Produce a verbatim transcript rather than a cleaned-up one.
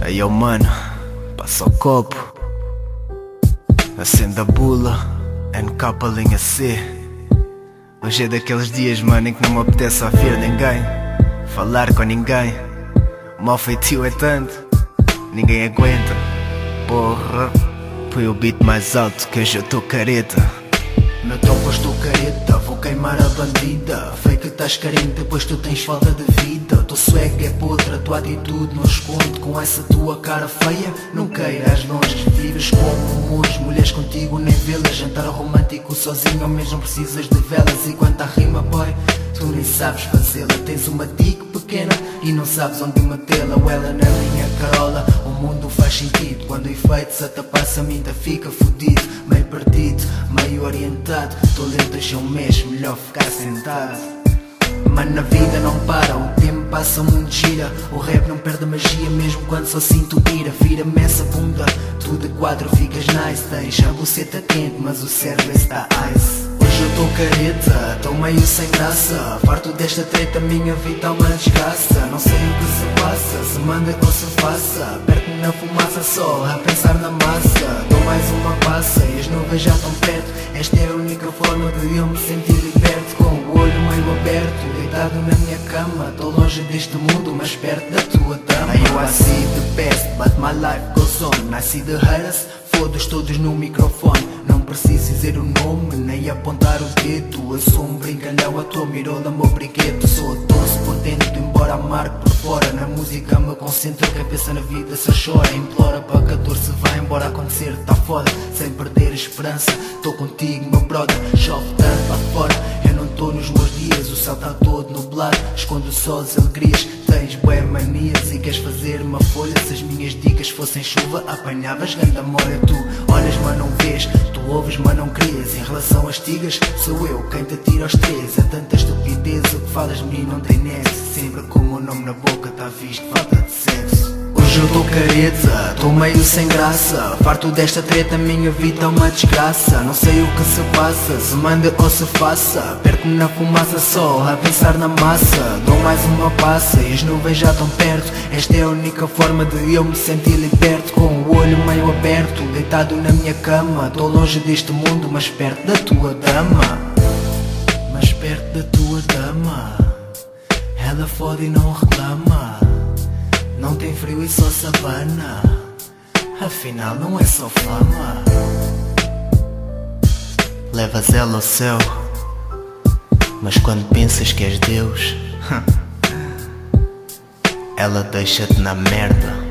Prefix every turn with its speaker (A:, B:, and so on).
A: Aí eu, mano, passa o copo, acende a bula, N K linha C. Hoje é daqueles dias, mano, em que não me apetece ouvir ninguém, falar com ninguém. O mau feitio é tanto, ninguém aguenta. Porra, põe o beat mais alto que hoje eu tô careta.
B: No topo estou careta, vou queimar a bandida. Fake que estás carente, depois tu tens falta de vida. Teu swag é podre, a tua atitude não esconde. Com essa tua cara feia, não queiras longe. Vives como um monge, mulheres contigo nem vê-las. Jantar romântico sozinho, ao menos não precisas de velas. E quanto à rima, boy, tu nem sabes fazê-la. Tens uma tique pequena e não sabes onde metê-la. Ou ela na linha carola, o mundo faz sentido. Quando o efeito se atapassa, a minta fica fudido. Meio partido, meio orientado. Tô lento, hoje é um mês, melhor ficar sentado. Mano, na vida não para, o tempo passa, o mundo gira. O rap não perde a magia mesmo quando só sinto ira. Vira-me essa bunda, tu de quadro ficas nice. Tens a buceta quente, mas o cérebro está ice. Hoje eu tô careta, tô meio sem graça. Farto desta treta, minha vida é uma desgraça. Não sei o que se passa, se manda ou se faça. Perco-me na fumaça só, a pensar na massa. Dou mais uma passa e as nuvens já estão perto. Esta é a única forma de eu me sentir liberto. Com o olho meio aberto, deitado na minha cama. Tô longe deste mundo, mas perto da tua dama. Now I see the best, but my life goes on. I see the haters, fodos todos no microfone. Não preciso dizer o nome, nem apontar o dedo. Eu sou um brincalhão, a tua mirola, meu brinquedo. Sou doce por dentro, embora amargo por fora. Na música me concentro, quem pensa na vida só chora. Implora para que a dor se vá embora. Acontecer tá foda, sem perder a esperança. Tô contigo, meu brother, chove tanto lá fora. Eu não tô nos meus dias, o céu tá todo nublado. Escondo só as alegrias, tens bué manias e queres fazer uma folha. Se as minhas dicas fossem chuva, apanhavas ganda molha. Tu olhas mas não vês, tu ouves mas não crias. Em relação às tigas, sou eu quem te tira aos três. É tanta estupidez, o que falas de mim não tem nexo. Sempre com o meu nome na boca tá visto, falta de sexo. Hoje eu tô careta, tô meio sem graça. Farto desta treta, minha vida é uma desgraça. Não sei o que se passa, se manda ou se faça. Perco-me na fumaça só, a pensar na massa. Dou mais uma passa e as nuvens já estão perto. Esta é a única forma de eu me sentir liberto. Com o olho meio aberto, deitado na minha cama. Tô longe deste mundo, mas perto da tua dama. Mas perto da tua dama. Ela fode e não reclama. Não tem frio e só sabana. Afinal não é só fama.
A: Levas ela ao céu, mas quando pensas que és Deus, ela deixa-te na merda.